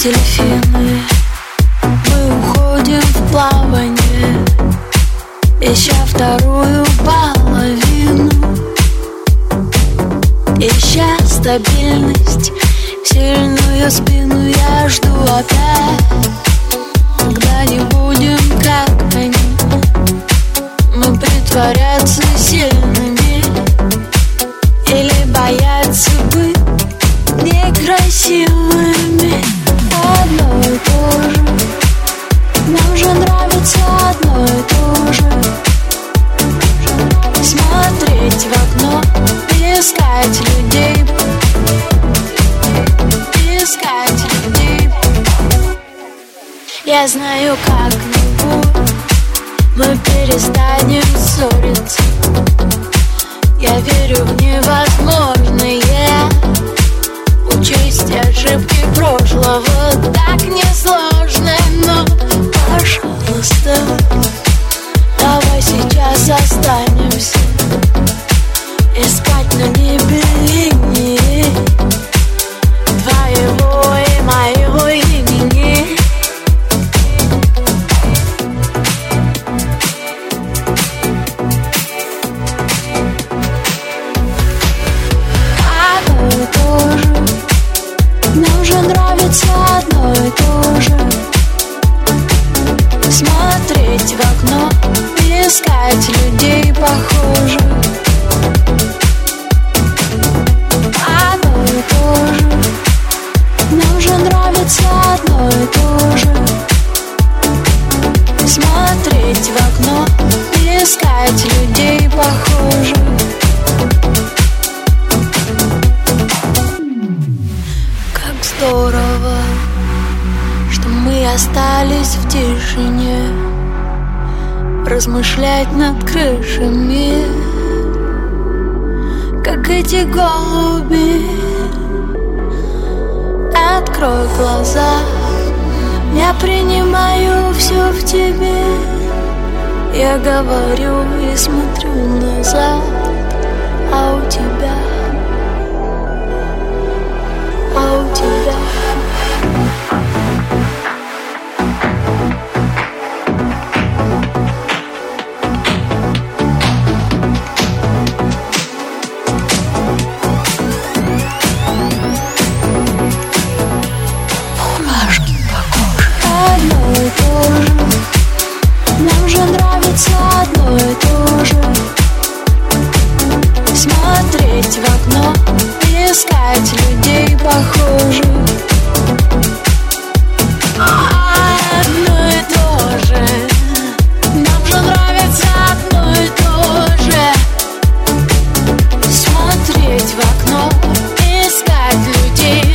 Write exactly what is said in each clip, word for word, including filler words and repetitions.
дельфины. Мы уходим в плавание, ища вторую половину, ища стабильность, сильную спину. Я жду опять, когда не будем как они. Мы притворяться сильными или бояться быть некрасивыми. Одно и то же, нам же нравится одно и то же. Смотреть в окно, искать людей, искать людей. Я знаю, как-нибудь мы перестанем ссориться. Я верю в невозможное, учесть ошибки прошлого так несложно. Но, пожалуйста, давай сейчас останемся искать на небе линии твоего и моего имени. Одно и то же, нам же нравится одно и то же. Смотреть в окно, искать людей похожих. Одно и то же, нам же нравится одно и то же. Смотреть в окно, искать людей похожих. Как здорово, что мы остались в тишине, размышлять над крышами, как эти голуби. Открой глаза, я принимаю все в тебе. Я говорю и смотрю назад, а у тебя, а у тебя. Нам же нравится одно и то же. Смотреть в окно, искать людей похожих. Одно и то же, нам же нравится одно и то же. Смотреть в окно, искать людей.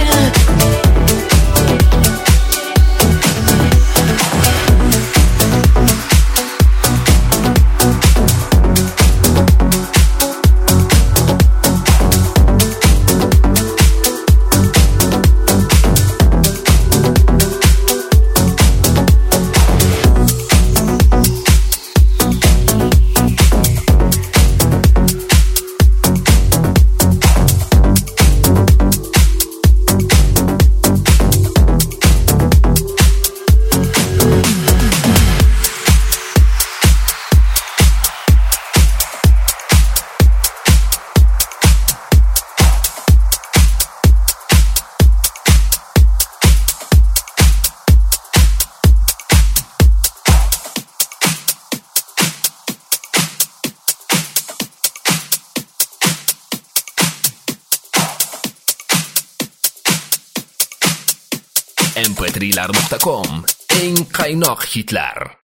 em pe trailer punct com. Enkai nog Hitler.